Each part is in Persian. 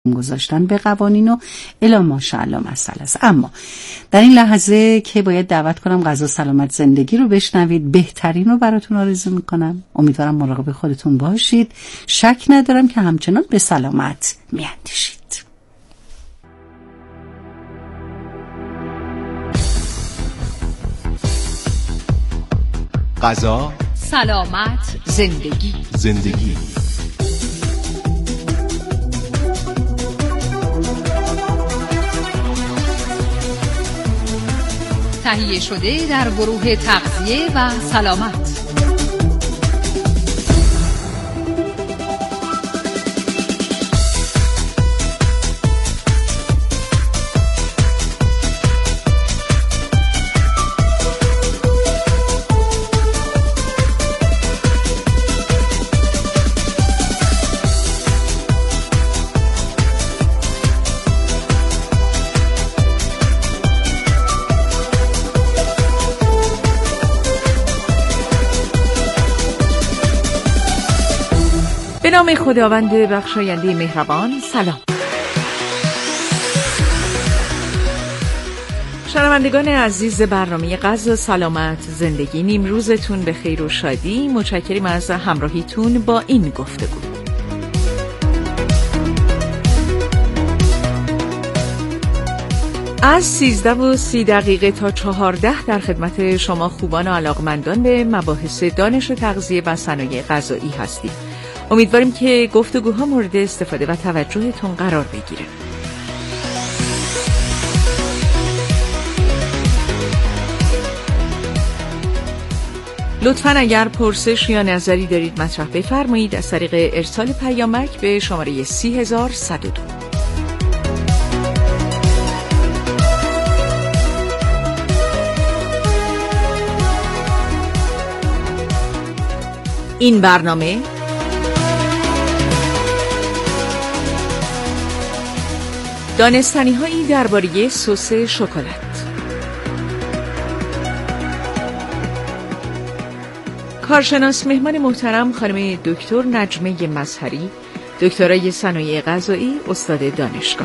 گذاشتن به قوانین و الی ماشاءالله مسئله است. اما در این لحظه که باید دعوت کنم غذا سلامت زندگی رو بشنوید، بهترین رو براتون آرزو میکنم. امیدوارم مراقب خودتون باشید. شک ندارم که همچنان به سلامت میاندیشید. غذا سلامت زندگی تهیه شده در گروه تغذیه و سلامت. به نام خداوند بخشاینده مهربان. سلام شنوندگان عزیز برنامه غذا سلامت زندگی، نیم روزتون به خیر و شادی. متشکریم از همراهیتون با این گفتگو. از 13:30 تا 14 در خدمت شما خوبان و علاقمندان به مباحث دانش و تغذیه و صنایع غذایی هستیم. امیدواریم که گفتگوها مورد استفاده و توجهتون قرار بگیره. لطفاً اگر پرسش یا نظری دارید مطرح بفرمایید از طریق ارسال پیامک به شماره 30102. این برنامه دانستنی‌هایی درباره سس شکلات. کارشناس مهمان محترم خانم دکتر نجمه مظهری، دکترای صنایع غذایی، استاد دانشگاه.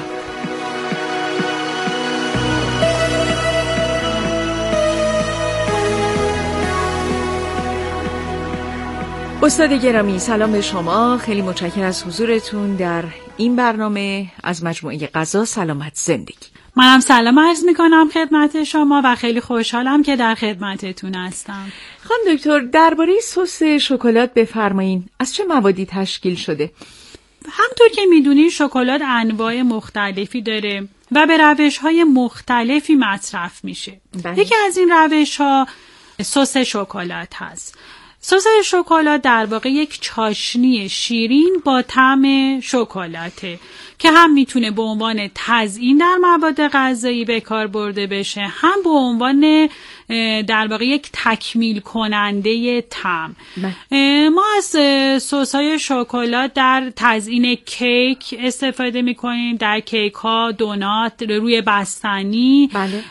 استاد گرامی سلام به شما. خیلی متشکرم از حضورتون در این برنامه از مجموعه غذا سلامت زندگی. منم سلام عرض میکنم خدمت شما و خیلی خوشحالم که در خدمتتون هستم. خانم دکتر درباره سس شکلات بفرمایین. از چه موادی تشکیل شده؟ همطور که میدونین شکلات انواع مختلفی داره و به روش‌های مختلفی مصرف میشه. یکی از این روش‌ها سس شکلات هست. سس شکلات در واقع یک چاشنی شیرین با طعم شکلاته که هم میتونه به عنوان تزیین در مواد غذایی به کار برده بشه، هم به عنوان در واقع یک تکمیل کننده طعم. ما از سس‌های شکلات در تزیین کیک استفاده میکنیم، در کیک ها، دونات، روی بستنی،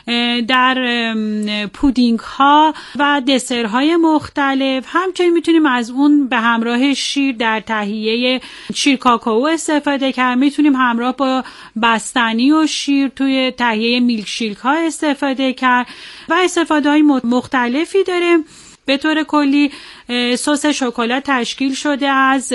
در پودینگ ها و دسرهای مختلف. همچنین میتونیم از اون به همراه شیر در تهیه شیر کاکائو استفاده کرد. میتونیم همراه با بستنی و شیر توی تهیه میلک شیک ها استفاده کرد و استفاده های مختلفی داره. به طور کلی سس شکلات تشکیل شده از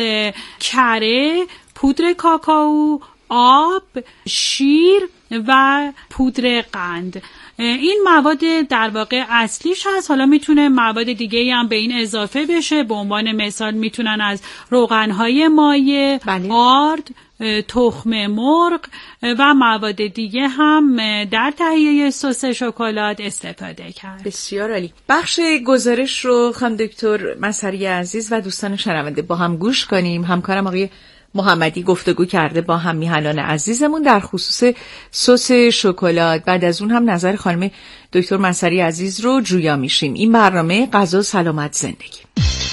کره، پودر کاکائو، آب، شیر و پودر قند. این مواد در واقع اصلیش هست. حالا میتونه مواد دیگه هم به این اضافه بشه. به عنوان مثال میتونن از روغنهای مایع، آرد، تخم مرغ و مواد دیگه هم در تهیه سس شکلات استفاده کرد. بسیار عالی. بخش گزارش رو خانم دکتر مظهری عزیز و دوستان شنونده با هم گوش کنیم. همکارم آقای محمدی گفتگو کرده با هم میهنان عزیزمون در خصوص سس شکلات. بعد از اون هم نظر خانم دکتر مظهری عزیز رو جویا میشیم. این برنامه غذا سلامت زندگی.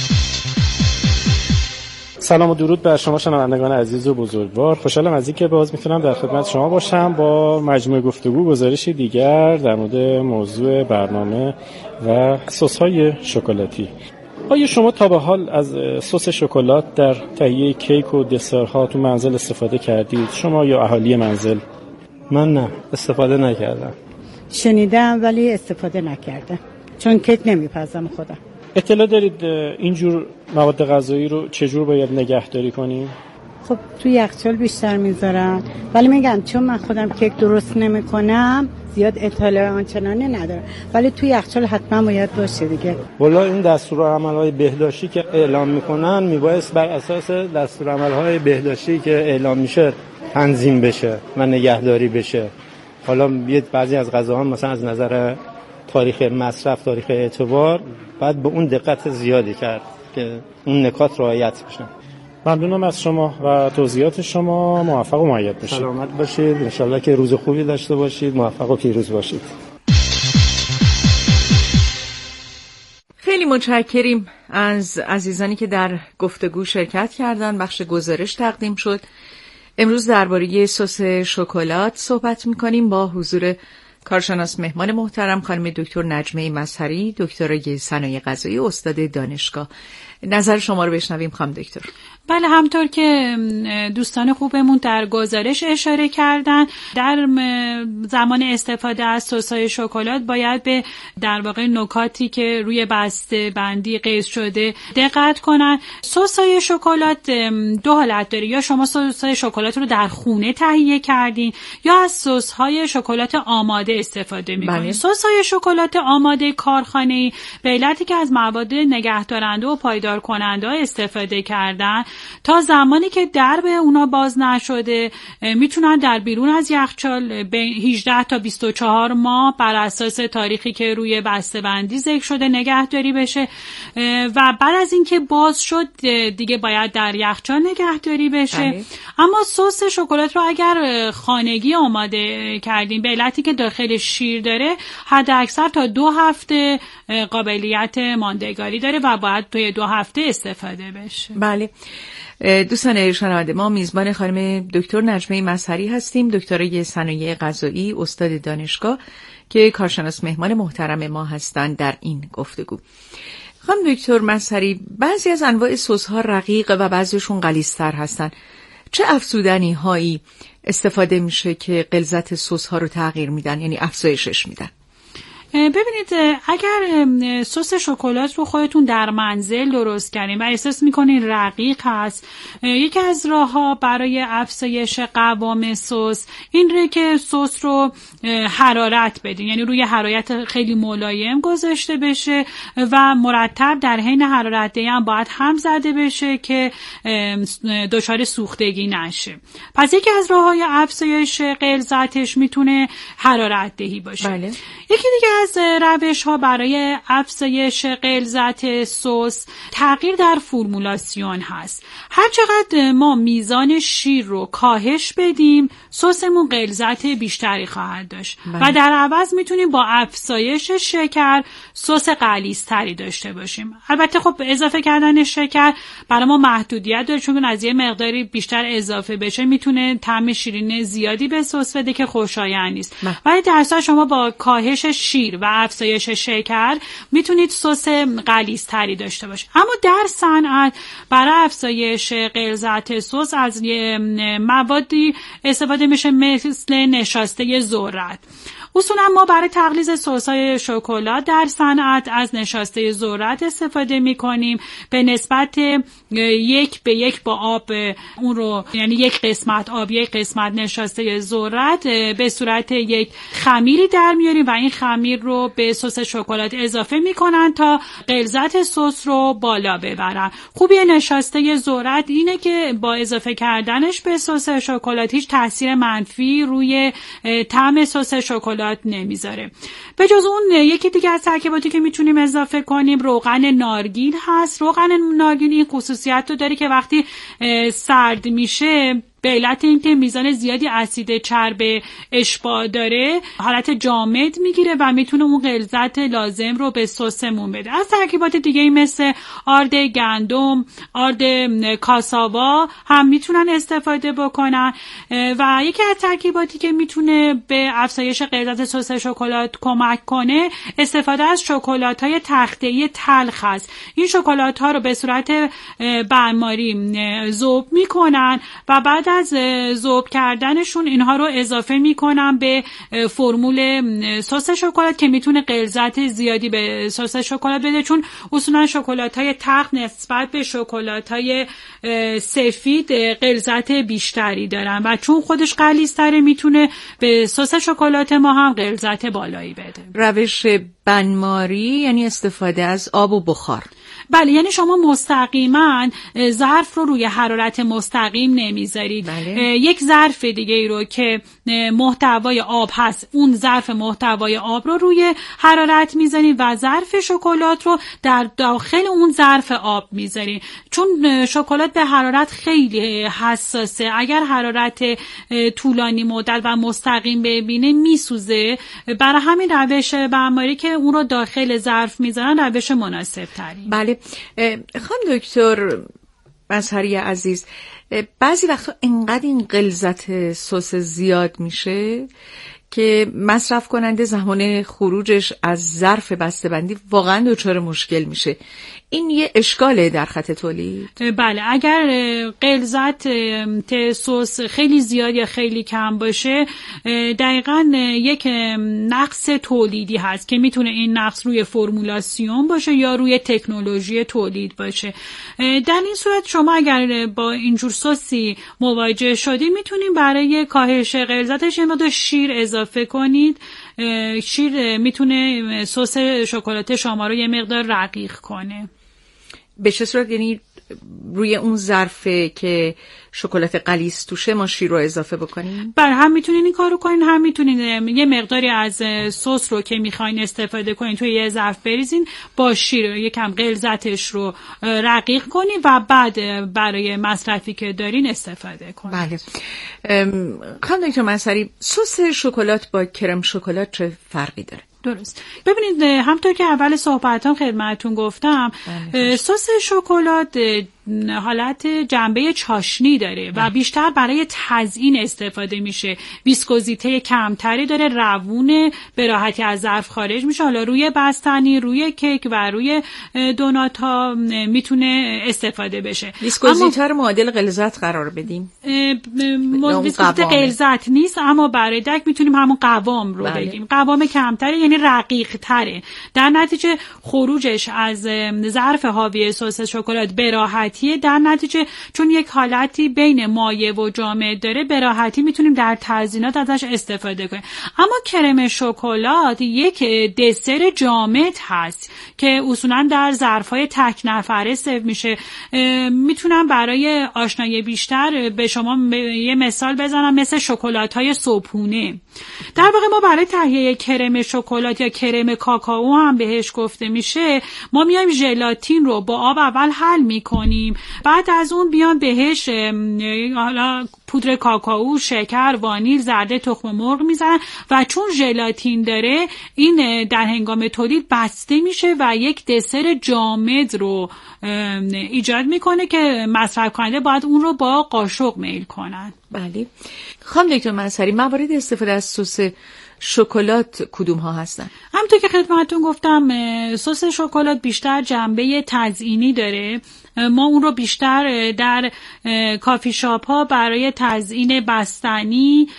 سلام و درود بر شما شنوندگان عزیز و بزرگوار. خوشحالم از اینکه باز میتونم در خدمت شما باشم با مجموعه گفتگو گزارشی دیگر در مورد موضوع برنامه و سس‌های شکلاتی. آیا شما تا به حال از سس شکلات در تهیه کیک و دسرها تو منزل استفاده کردید؟ شما یا اهالی منزل؟ من نه، استفاده نکردم. شنیدم ولی استفاده نکردم، چون کیک نمیپزم خودم. اطلاع دارید اینجور مواد غذایی رو چجور باید نگهداری کنیم؟ خب توی یخچال بیشتر میذارم، ولی میگم چون من خودم کیک درست نمیکنم زیاد اطلاع آنچنانی ندارم، ولی توی یخچال حتما باید باشه دیگه. والا این دستورالعمل‌های بهداشتی که اعلام میکنن میبایست بر اساس دستورالعمل‌های بهداشتی که اعلام میشه تنظیم بشه و نگهداری بشه. حالا بعضی از غذاها مثلا از نظر تاریخ مصرف، تاریخ اعتبار، باید به اون دقت زیادی کرد که اون نکات رعایت بشن. ممنونم از شما و توضیحات شما. موفق و مؤید باشید. سلامت باشید. انشالله که روز خوبی داشته باشید. موفق و پیروز باشید. خیلی متشکریم از عزیزانی که در گفتگو شرکت کردن. بخش گزارش تقدیم شد. امروز درباره سس شکلات صحبت می‌کنیم با حضور کارشناس مهمان محترم خانم دکتر نجمه مظهری، دکترای صنایع غذایی، استاد دانشگاه. نظر شما رو بشنویم خانم دکتر. بله، همطور که دوستان خوبمون در گزارش اشاره کردن، در زمان استفاده از سس‌های شکلات باید به در واقع نکاتی که روی بسته بندی قید شده دقت کنن. سس‌های شکلات دو حالت داره، یا شما سس‌های شکلات رو در خونه تهیه کردین یا از سس‌های شکلات آماده استفاده می‌کنین. سس‌های شکلات آماده کارخانه‌ای به علتی که از مواد نگهدارنده و پایدار کننده استفاده کردن، تا زمانی که درب اونا باز نشده میتونن در بیرون از یخچال به 18 تا 24 ماه بر اساس تاریخی که روی بسته‌بندی ذکر شده نگهداری بشه و بعد از اینکه باز شد دیگه باید در یخچال نگهداری بشه. اما سس شکلات رو اگر خانگی آماده کردیم به علتی که داخل شیر داره، حد اکثر تا 2 هفته قابلیت ماندگاری داره و باید توی 2 هفته استفاده بشه. بله دوستان شنونده، ما میزبان خانم دکتر نجمه مظهری هستیم، دکترای صنایع غذایی، استاد دانشگاه که کارشناس مهمان محترم ما هستند در این گفتگو. خانم دکتر مظهری، بعضی از انواع سس‌ها رقیق و بعضیشون غلیظ‌تر هستن. چه افزودنی هایی استفاده میشه که غلظت سس‌ها رو تغییر میدن، یعنی افزایشش میدن؟ ببینید، اگر سس شکلات رو خودتون در منزل درست کردین و احساس میکنین رقیق هست، یکی از راه‌ها برای افزایش قوام سس این ره که سس رو حرارت بدین، یعنی روی حرارت خیلی ملایم گذاشته بشه و مرتب در حین حرارت دهی هم باید هم زده بشه که دچار سوختگی نشه. پس یکی از راه‌های افزایش غلظتش میتونه حرارت دهی باشه. بله. یکی دیگه از روش‌ها برای افزایش غلظت سس تغییر در فرمولاسیون هست. هر چقدر ما میزان شیر رو کاهش بدیم، سسمون غلظت بیشتری خواهد داشت و در عوض میتونیم با افزایش شکر سس غلیظ‌تری داشته باشیم. البته خب اضافه کردن شکر برای ما محدودیت داره، چون از یه مقداری بیشتر اضافه بشه میتونه طعم شیرین زیادی به سس بده که خوشایند نیست. ولی در اصل شما با کاهش شیر و افزایش شکر میتونید سس غلیظ‌تری داشته باشید. اما در صنعت برای افزایش غلظت سس از موادی استفاده میشه مثل نشاسته ذرت. اصولا ما برای تغلیظ سس‌های شکلات در صنعت از نشاسته ذرت استفاده می‌کنیم به نسبت 1:1 با آب، اون رو یعنی 1 قسمت آب 1 قسمت نشاسته ذرت به صورت یک خمیری در میاریم و این خمیر رو به سس شکلات اضافه می‌کنن تا غلظت سس رو بالا ببرن. خوبی نشاسته ذرت اینه که با اضافه کردنش به سس شکلات هیچ تاثیر منفی روی طعم سس شکلات نمیذاره. به جز اون یکی دیگه از ترکیباتی که میتونیم اضافه کنیم روغن نارگیل هست. روغن نارگیل این خصوصیت رو داره که وقتی سرد میشه به علت اینکه میزان زیادی اسید چرب اشباع داره حالت جامد میگیره و میتونه اون غلظت لازم رو به سسمون بده. از ترکیبات دیگه مثل آرد گندم، آرد کاساوا هم میتونن استفاده بکنن و یکی از ترکیباتی که میتونه به افزایش غلظت سس شکلات کمک کنه استفاده از شکلات‌های تخته‌ای تلخ است. این شکلات‌ها رو به صورت بنماری ذوب میکنن و بعد از ذوب کردنشون اینها رو اضافه میکنن به فرمول سس شکلات که میتونه غلظت زیادی به سس شکلات بده، چون اصولا شکلات‌های تلخ نسبت به شکلات‌های سفید غلظت بیشتری دارن و چون خودش غلیظ‌تره میتونه به سس شکلات ما هم غلظت بالایی بده. روش بنماری یعنی استفاده از آب و بخار. بله، یعنی شما مستقیما ظرف رو روی حرارت مستقیم نمیذارید. بله. یک ظرف دیگه ای رو که محتوای آب هست، اون ظرف محتوای آب رو روی حرارت میذارید و ظرف شکلات رو در داخل اون ظرف آب میذارید، چون شکلات به حرارت خیلی حساسه. اگر حرارت طولانی مدت و مستقیم ببینه میسوزه. برای همین روش بنماری که اون رو داخل ظرف میذارن روش مناسب تری. بله. خانم دکتر مظهری عزیز، بعضی وقتا اینقدر این غلظت سس زیاد میشه که مصرف کننده زمان خروجش از ظرف بسته‌بندی واقعا دچار مشکل میشه. این یه اشکاله در خط تولید؟ بله، اگر غلظت سس خیلی زیاد یا خیلی کم باشه دقیقاً یک نقص تولیدی هست که میتونه این نقص روی فرمولاسیون باشه یا روی تکنولوژی تولید باشه. در این صورت شما اگر با اینجور سسی مواجه شدید میتونید برای کاهش غلظتش یه مقدار شیر اضافه کنید. شیر میتونه سس شکلات شما رو یه مقدار رقیق کنه. به چه صورت؟ یعنی روی اون ظرفه که شکلات غلیظ توشه ما شیر رو اضافه بکنیم؟ بله، هم میتونین این کارو کنین، هم میتونین یه مقداری از سس رو که میخواین استفاده کنین توی یه ظرف بریزین، با شیر یکم غلظتش رو رقیق کنین و بعد برای مصرفی که دارین استفاده کنین. بله. خانم دکتر مظهری، سس شکلات با کرم شکلات چه فرقی داره؟ درست. ببینید، همونطور که اول صحبتام خدمتتون گفتم، سس شکلات حالت جنبه چاشنی داره و بیشتر برای تزیین استفاده میشه. ویسکوزیته کمتری داره، روونه، به راحتی از ظرف خارج میشه. حالا روی بستنی، روی کیک و روی دونات ها میتونه استفاده بشه. ویسکوزیته رو معادل غلظت قرار بدیم؟ ویسکوزیته غلظت نیست، اما برای دک میتونیم همون قوام رو بگیم. قوام کمتری یعنی رقیق تره. در نتیجه خروجش از ظرف حاوی سس شکلات به راحتی، در نتیجه چون یک حالتی بین مایع و جامد داره به راحتی میتونیم در تزیینات ازش استفاده کنیم. اما کرم شکلات یک دسر جامد هست که اصولا در ظرف‌های تک نفره سرو میشه. میتونم برای آشنایی بیشتر به شما یه مثال بزنم، مثل شکلات‌های صبحونه. در واقع ما برای تهیه کرم شکلات یا کرم کاکائو هم بهش گفته میشه، ما میایم ژلاتین رو با آب اول حل میکنیم، بعد از اون بیان بهش حالا پودر کاکائو، شکر، وانیل، زرده تخم مرغ میزنن و چون ژلاتین داره این در هنگام تولید بسته میشه و یک دسر جامد رو ایجاد میکنه که مصرف کننده باید اون رو با قاشق میل کنن. بله. خانم دکتر مظهری، موارد استفاده از سس شکلات کدوم ها هستن؟ همونطور که خدمتتون گفتم، سس شکلات بیشتر جنبه تزیینی داره. ما اون رو بیشتر در کافی شاپ ها برای تزیین بستنی،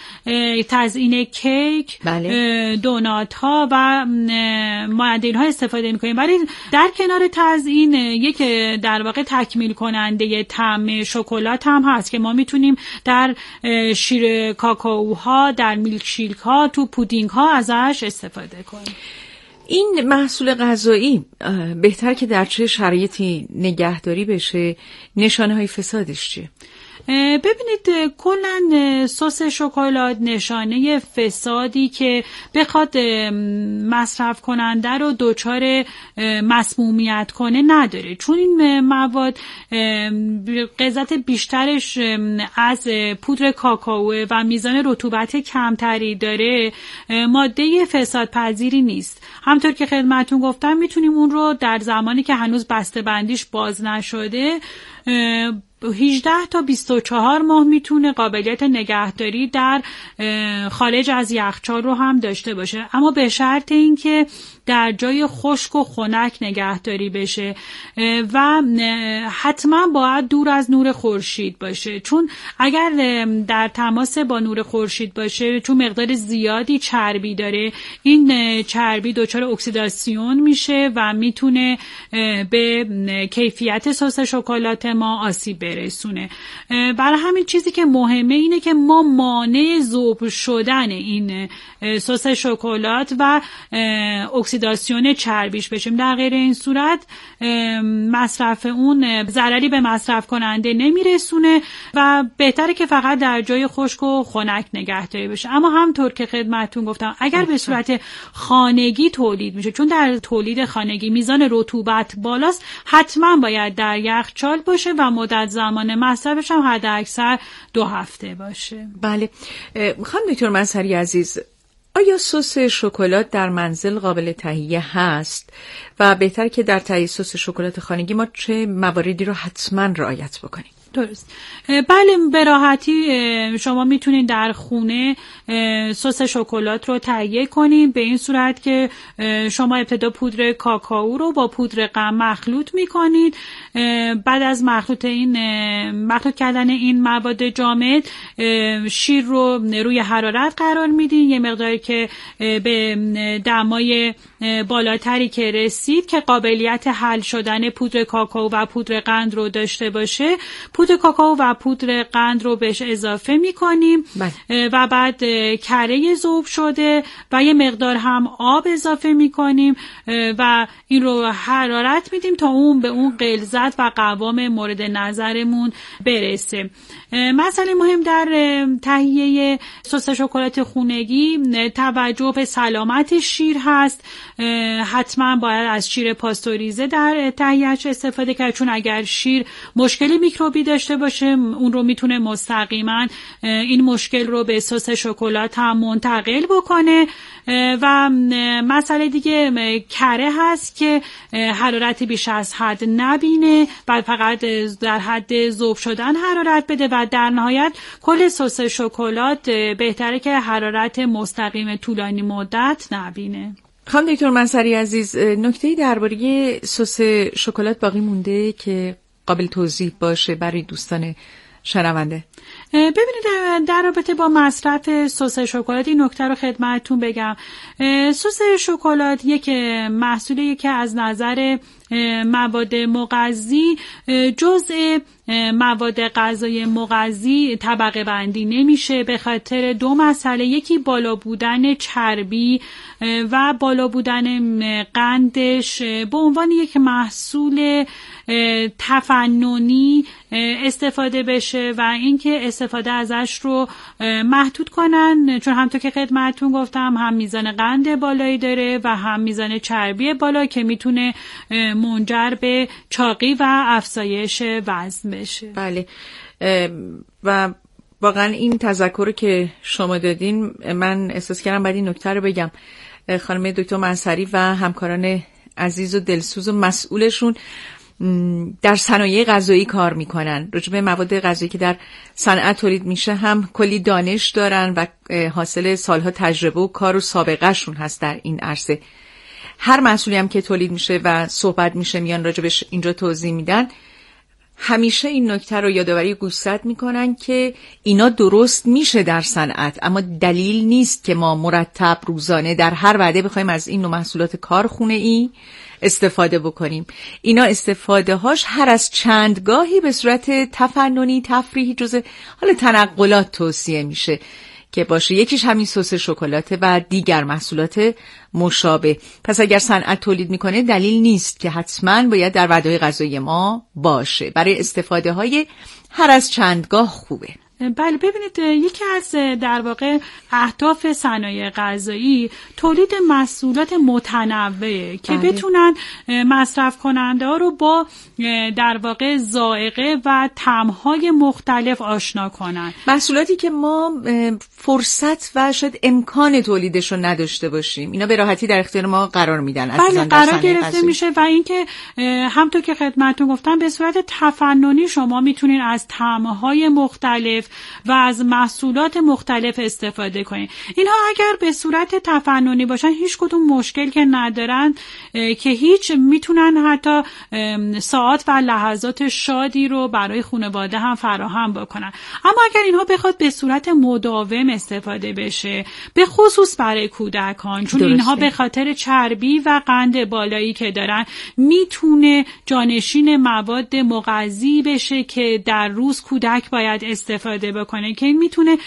تزیین کیک، بله، دونات ها و معدن ها استفاده میکنیم. ولی در کنار تزیین یک در واقع تکمیل کننده طعم شکلات هم هست که ما میتونیم در شیر کاکائوها، در میلک شیک ها، تو پودینگ ها ازش استفاده کنیم. این محصول غذایی بهتر که در چه شرایطی نگهداری بشه؟ نشانه های فسادش چیه؟ ببینید کلا سس شکلات نشانه فسادی که بخواد مصرف کننده رو دچار مسمومیت کنه نداره، چون این مواد غلظت بیشترش از پودر کاکائو و میزان رطوبت کمتری داره، ماده فسادپذیری نیست. همطور که خدمتتون گفتم میتونیم اون رو در زمانی که هنوز بسته‌بندیش باز نشده 18 تا 24 ماه میتونه قابلیت نگهداری در خارج از یخچال رو هم داشته باشه، اما به شرط اینکه در جای خشک و خنک نگهداری بشه و حتما باید دور از نور خورشید باشه، چون اگر در تماس با نور خورشید باشه، چون مقدار زیادی چربی داره، این چربی دچار اکسیداسیون میشه و میتونه به کیفیت سس شکلات ما آسیب برسونه. برای همین چیزی که مهمه اینه که ما مانع ذوب شدن این سس شکلات و اکسیداسیون چربیش بشیم. در غیر این صورت مصرف اون ضرری به مصرف کننده نمیرسونه و بهتره که فقط در جای خشک و خنک نگهداری بشه. اما همطور که خدمتتون گفتم اگر به صورت خانگی تولید میشه، چون در تولید خانگی میزان رطوبت بالاست، حتما باید در یخچال باشه و مدت زمان مصرفش هم حد اکثر 2 هفته باشه. بله. خانم دکتر مظهری عزیز، آیا سس شکلات در منزل قابل تهیه هست و بهتر که در تهیه سس شکلات خانگی ما چه مواردی رو حتما رعایت بکنیم؟ درست. بله، به راحتی شما میتونید در خونه سس شکلات رو تهیه کنید به این صورت که شما ابتدا پودر کاکائو رو با پودر قند مخلوط میکنید. بعد از مخلوط کردن این مواد جامد، شیر رو روی حرارت قرار میدین، یه مقداری که به دمای بالاتری که رسید که قابلیت حل شدن پودر کاکائو و پودر قند رو داشته باشه، پودر کاکائو و پودر قند رو بهش اضافه میکنیم و بعد کره ذوب شده و یه مقدار هم آب اضافه میکنیم و این رو حرارت میدیم تا اون به اون غلظت و قوام مورد نظرمون برسه. مسئله مهم در تهیه سس شکلات خونگی توجه به سلامت شیر هست. حتما باید از شیر پاستوریزه در تهیهش استفاده کرد، چون اگر شیر مشکلی میکروبی داشته باشه اون رو میتونه مستقیما این مشکل رو به سس شکلات هم منتقل بکنه. و مسئله دیگه کره هست که حرارت بیش از حد نبینه و فقط در حد ذوب شدن حرارت بده و در نهایت کل سس شکلات بهتره که حرارت مستقیم طولانی مدت نبینه. خانم دکتر مظهری عزیز، نکته‌ای درباره سس شکلات باقی مونده که قابل توضیح باشه برای دوستان شنونده؟ ببینید، در رابطه با مصرف سس شکلات این نکته رو خدمتتون بگم. سس شکلات یک محصولیه که از نظر مواد مغذی جزء مواد غذایی مغذی طبقه بندی نمیشه به خاطر 2 مسئله. یکی بالا بودن چربی و بالا بودن قندش به عنوان یک محصول تفننی استفاده بشه و اینکه استفاده ازش رو محدود کنن، چون همونطور که خدمتتون گفتم هم میزان قند بالایی داره و هم میزان چربی بالا که میتونه منجر به چاقی و افزایش وزن بشه. بله. و واقعا این تذکر که شما دادین من احساس کردم باید این نکته رو بگم. خانم دکتر مظهری و همکاران عزیز و دلسوز و مسئولشون در صنایع غذایی کار میکنن. راجع به مواد غذایی که در صنعت تولید میشه هم کلی دانش دارن و حاصل سالها تجربه و کار و سابقه شون هست در این عرصه. هر محصولی هم که تولید میشه و صحبت میشه میان راجبش اینجا توضیح میدن، همیشه این نکته رو یادآوری گوشزد میکنن که اینا درست میشه در صنعت، اما دلیل نیست که ما مرتب روزانه در هر وعده بخوایم از این نوع محصولات کارخونه ای استفاده بکنیم. اینا استفاده هاش هر از چندگاهی به صورت تفننی تفریحی جزء حال تنقلات توصیه میشه. که باشه. یکیش همین سس شکلات و دیگر محصولات مشابه. پس اگر صنعت تولید میکنه دلیل نیست که حتما باید در وعده غذایی ما باشه. برای استفاده های هر از چندگاه خوبه. بله، ببینید یکی از در واقع اهداف صنایع غذایی تولید محصولات متنوعه که بتونن مصرف کننده ها رو با در واقع ذائقه و طعم‌های مختلف آشنا کنن. محصولاتی که ما فرصت و شاید امکان تولیدش رو نداشته باشیم، اینا به راحتی در اختیار ما قرار میدن. بله، قرار گرفته میشه و اینکه همونطور که خدمتتون گفتم به صورت تفننی شما میتونین از طعم‌های مختلف و از محصولات مختلف استفاده کنین. اینها اگر به صورت تفننی باشن هیچ کدوم مشکل که ندارن که هیچ، میتونن حتی ساعات و لحظات شادی رو برای خانواده هم فراهم بکنن. اما اگر اینها بخواد به صورت مداوم استفاده بشه، به خصوص برای کودکان، چون اینها به خاطر چربی و قند بالایی که دارن میتونه جانشین مواد مغذی بشه که در روز کودک باید استفاده بکنه که این میتونه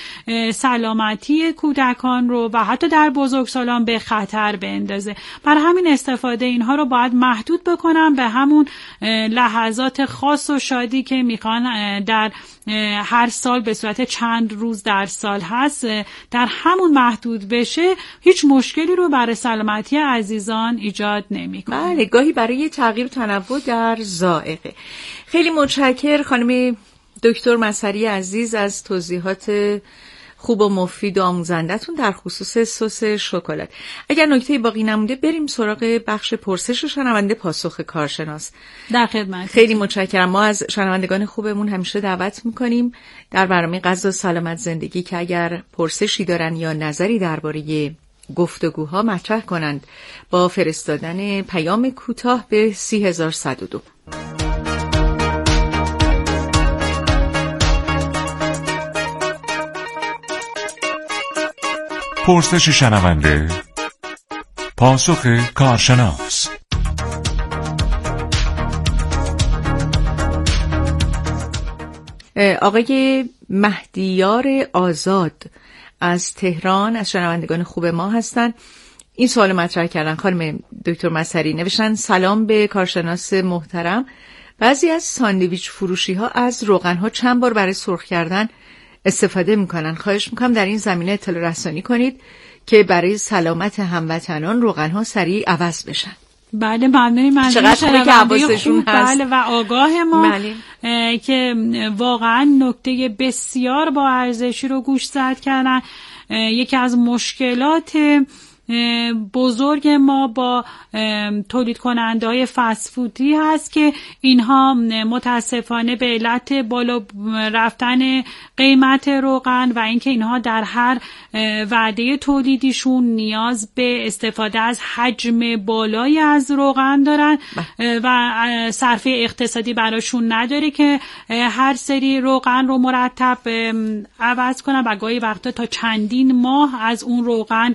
سلامتی کودکان رو و حتی در بزرگسالان به خطر بندازه. برای همین استفاده اینها رو باید محدود بکنن به همون لحظات خاص و شادی که میخوان در هر سال به صورت چند روز در سال هست، در همون محدود بشه. هیچ مشکلی رو برای سلامتی عزیزان ایجاد نمیکنه. بله، گاهی برای تغییر تنوع در ذائقه. خیلی متشکرم خانم دکتر مسری عزیز از توضیحات خوب و مفید و آموزنده‌تون در خصوص سس شکلات. اگر نکته باقی نمونده بریم سراغ بخش پرسش شنونده پاسخ کارشناس. در خدمت. خیلی متشکرم. ما از شنوندگان خوبمون همیشه دعوت میکنیم در برنامه غذا سلامت زندگی که اگر پرسشی دارن یا نظری درباره گفتگوها مطرح کنند با فرستادن پیام کوتاه به 30102. پرسش شنونده، پاسخ کارشناس. آقای مهدیار آزاد از تهران از شنوندگان خوب ما هستند. این سوال مطرح کردن خانم دکتر مسری، نوشتن سلام به کارشناس محترم. بعضی از ساندویچ فروشی ها از روغن ها چند بار برای سرخ کردن استفاده میکنن. خواهش میکنم در این زمینه اطلاع رسانی کنید که برای سلامت هموطنان روغن ها سریع عوض بشن. بله، ممنونیم. چقدر خوبه که حواسشون هست. بله، و آگاه ما که واقعا نکته بسیار با ارزشی رو گوش زد کردن. یکی از مشکلات بزرگ ما با تولید کننده های فست فودی هست که اینها متاسفانه به علت بالا رفتن قیمت روغن و اینکه اینها در هر وعده تولیدیشون نیاز به استفاده از حجم بالایی از روغن دارن و صرفه اقتصادی براشون نداره که هر سری روغن رو مرتب عوض کنن و گاهی وقتا تا چندین ماه از اون روغن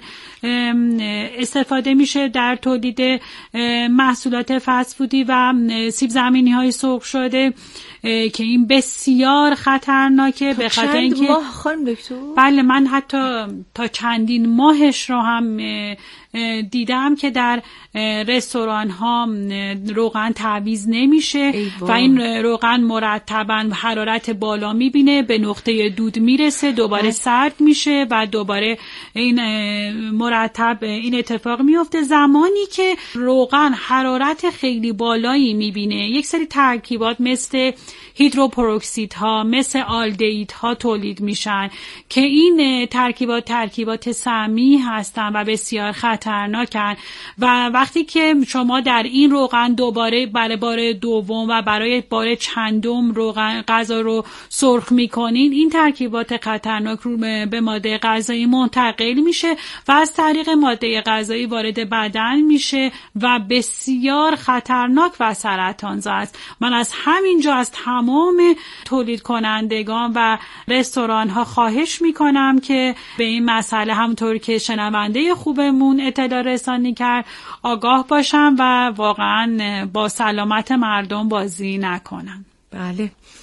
استفاده میشه در تولید محصولات فست فودی و سیب زمینی های سرخ شده که این بسیار خطرناکه. به خاطر اینکه چند ماه خانم دکتر؟ بله، من حتی تا چندین ماهش رو هم دیدم که در رستوران ها روغن تعویض نمیشه و این روغن مرتباً حرارت بالا میبینه، به نقطه دود میرسه، دوباره سرد میشه و دوباره این مرتب این اتفاق میفته. زمانی که روغن حرارت خیلی بالایی میبینه یک سری ترکیبات مثل هیدروپروکسیدها، مثل آلدهیدها تولید میشن که این ترکیبات سمی هستن و بسیار خطرناکن و وقتی که شما در این روغن دوباره برای بار دوم و برای بار چندم روغن غذا رو سرخ میکنین، این ترکیبات خطرناک رو به ماده غذایی منتقل میشه و از طریق ماده غذایی وارد بدن میشه و بسیار خطرناک و سرطانزا است. من از همینجا از تمام تولید کنندگان و رستوران ها خواهش میکنم که به این مسئله همونطور که شنونده خوبمون اطلاع رسانی کرد آگاه باشن و واقعا با سلامت مردم بازی نکنن. بله،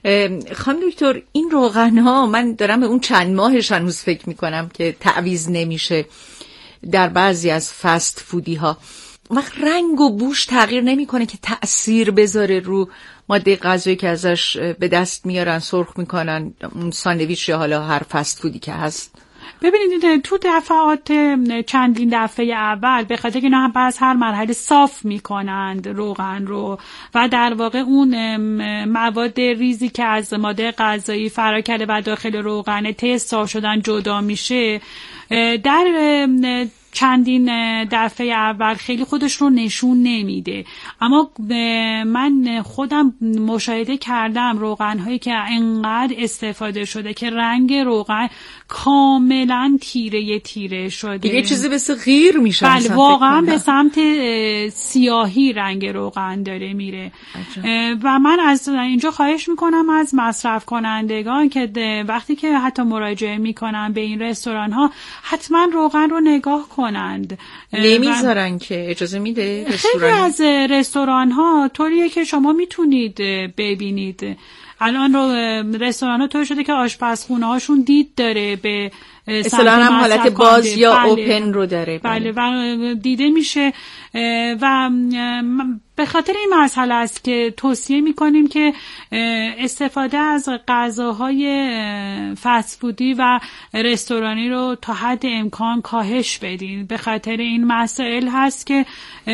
خانم دکتر، این روغن ها من دارم به اون چند ماهش هنوز فکر میکنم که تعویض نمیشه در بعضی از فست فودی ها. وقت رنگ و بوش تغییر نمیکنه که تأثیر بذاره رو ماده غذایی که ازش به دست میارن، سرخ میکنن، اون ساندویچ یا حالا هر فست فودی که هست؟ ببینید تو دفعات چندین دفعه اول به خاطر که اینا از هر مرحله صاف میکنند روغن رو و در واقع اون مواد ریزی که از ماده غذایی فرا کرده و داخل روغن تست صاف شدن جدا میشه، در چندین دفعه اول خیلی خودش رو نشون نمیده. اما من خودم مشاهده کردم روغن هایی که انقدر استفاده شده که رنگ روغن کاملا تیره شده، دیگه چیزی مثل غیر میشه. بله واقعا به سمت سیاهی رنگ روغن داره میره. و من از اینجا خواهش میکنم از مصرف کنندگان که وقتی که حتی مراجعه میکنن به این رستوران ها حتما روغن رو نگاه کنند. نمیذارن که اجازه میده رستوران؟ خیلی از رستوران ها طوریه که شما میتونید ببینید. الان رستوران ها طور شده که آشپزخونه هاشون دید داره به اصطلاحاً هم حالت باز یا اوپن رو داره. بله و دیده میشه و به خاطر این مسئله است که توصیه میکنیم که استفاده از غذاهای فست فودی و رستورانی رو تا حد امکان کاهش بدین. به خاطر این مسائل هست که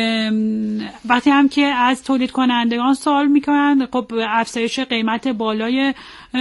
وقتی هم که از تولید کنندگان سوال میکنن، خب افزایش قیمت بالای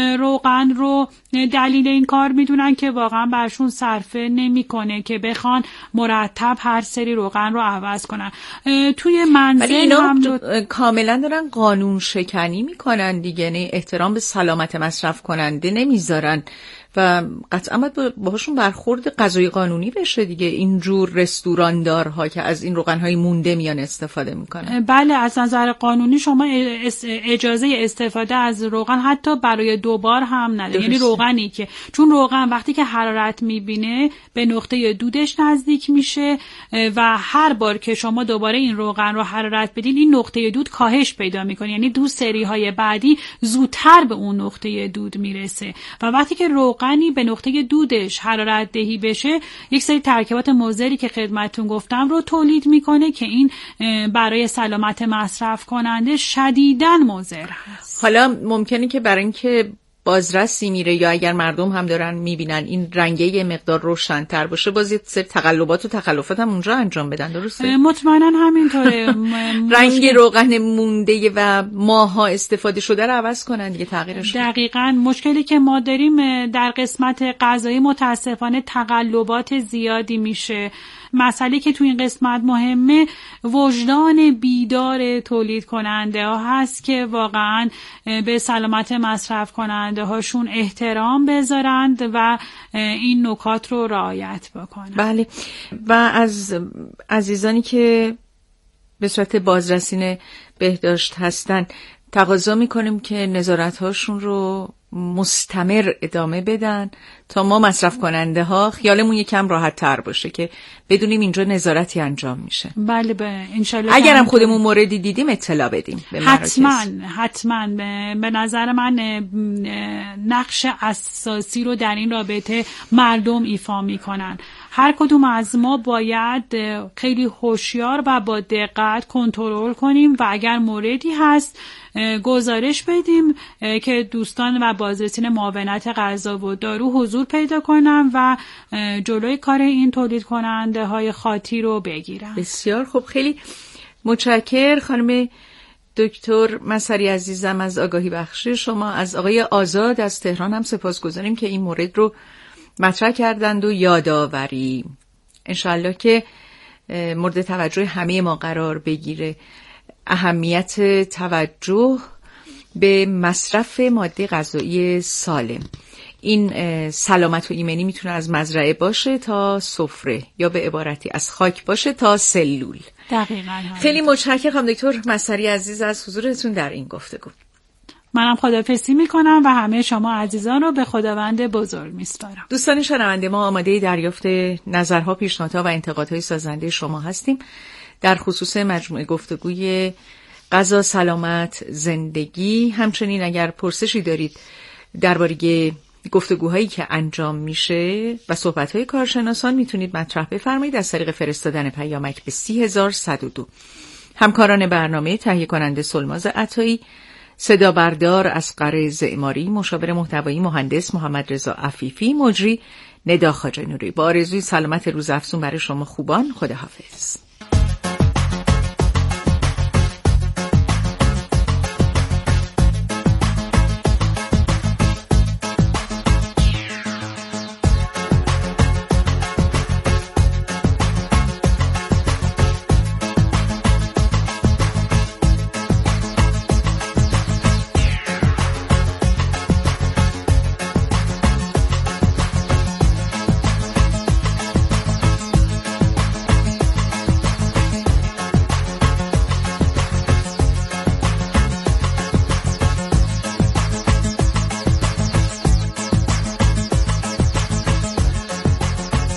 روغن رو دلیل این کار میدونن که واقعا برشون صرفه نمیکنه که بخوان مرتب هر سری روغن رو عوض کنن. توی منزل هم کاملا دارن قانون شکنی میکنن دیگه، نه احترام به سلامت مصرف کننده نمیذارن و قطعا باهاشون برخورد قضایی قانونی بشه دیگه. اینجور رستوراندارها که از این روغن‌های مونده میان استفاده میکنن. بله از نظر قانونی شما اجازه استفاده از روغن حتی برای دوبار هم نداره. یعنی روغنی که چون روغن وقتی که حرارت میبینه به نقطه دودش نزدیک میشه و هر بار که شما دوباره این روغن رو حرارت بدین این نقطه دود کاهش پیدا میکنه، یعنی دو سری های بعدی زودتر به اون نقطه دود میرسه و وقتی که روغنی به نقطه دودش حرارت دهی بشه یک سری ترکیبات مضری که خدمتتون گفتم رو تولید میکنه که این برای سلامت مصرف کننده شدیداً مضر هست. حالا ممکنه که برای اینکه بازرسی میره یا اگر مردم هم دارن میبینن این رنگه یه مقدار روشن‌تر باشه، باز یه سری تقلبات و تخلفات هم اونجا انجام بدن، درسته؟ مطمئناً همینطوره. رنگ روغن مونده و ماها استفاده شده رو عوض کنن دیگه، تغییرش. دقیقاً مشکلی که ما داریم در قسمت غذایی متاسفانه تقلبات زیادی میشه. مسئله که تو این قسمت مهمه وجدان بیدار تولید کننده ها هست که واقعا به سلامت مصرف کننده هاشون احترام بذارند و این نکات رو رعایت بکنند. بله. و از عزیزانی که به صورت بازرسین بهداشت هستن تقاضا میکنیم که نظارت هاشون رو مستمر ادامه بدن تا ما مصرف کننده ها خیالمون یکم راحت تر باشه که بدونیم اینجا نظارتی انجام میشه. بله انشالله. اگرم خودمون موردی دیدیم اطلاع بدیم به حتما به نظر من نقش اساسی رو در این رابطه مردم ایفا میکنن. هر کدوم از ما باید خیلی هوشیار و با دقت کنترل کنیم و اگر موردی هست گزارش بدیم که دوستان و بازرسین معاونت غذا و دارو حضور پیدا کنن و جلوی کار این تولید کننده های خاطی رو بگیرن. بسیار خوب، خیلی متشکر خانم دکتر مسری عزیزم از آگاهی بخشی شما. از آقای آزاد از تهران هم سپاسگزاریم که این مورد رو مطرح کردند و یادآوری انشالله که مورد توجه همه ما قرار بگیره. اهمیت توجه به مصرف ماده غذایی سالم، این سلامت و ایمنی میتونه از مزرعه باشه تا سفره یا به عبارتی از خاک باشه تا سلول. دقیقاً. خیلی متشکرم خانم دکتر مسری عزیز از حضورتون در این گفتگو. منم خداحافظی میکنم و همه شما عزیزان رو به خداوند بزرگ میسپارم. دوستان شنونده، ما آماده دریافت نظرها، پیشنهادها و انتقادهای سازنده شما هستیم در خصوص مجموعه گفتگوی غذا سلامت زندگی. همچنین اگر پرسشی دارید درباره گفتگوهایی که انجام میشه و صحبت‌های کارشناسان میتونید مطرح بفرمایید از طریق فرستادن پیامک به 30102. همکاران برنامه تهیه کننده سلماز عطایی، صدا بردار اصغر زعماری، مشاور محتوایی مهندس محمد رضا عفیفی، مجری ندا خواجه‌نوری. با آرزوی سلامت روز افزون برای شما خوبان، خداحافظ.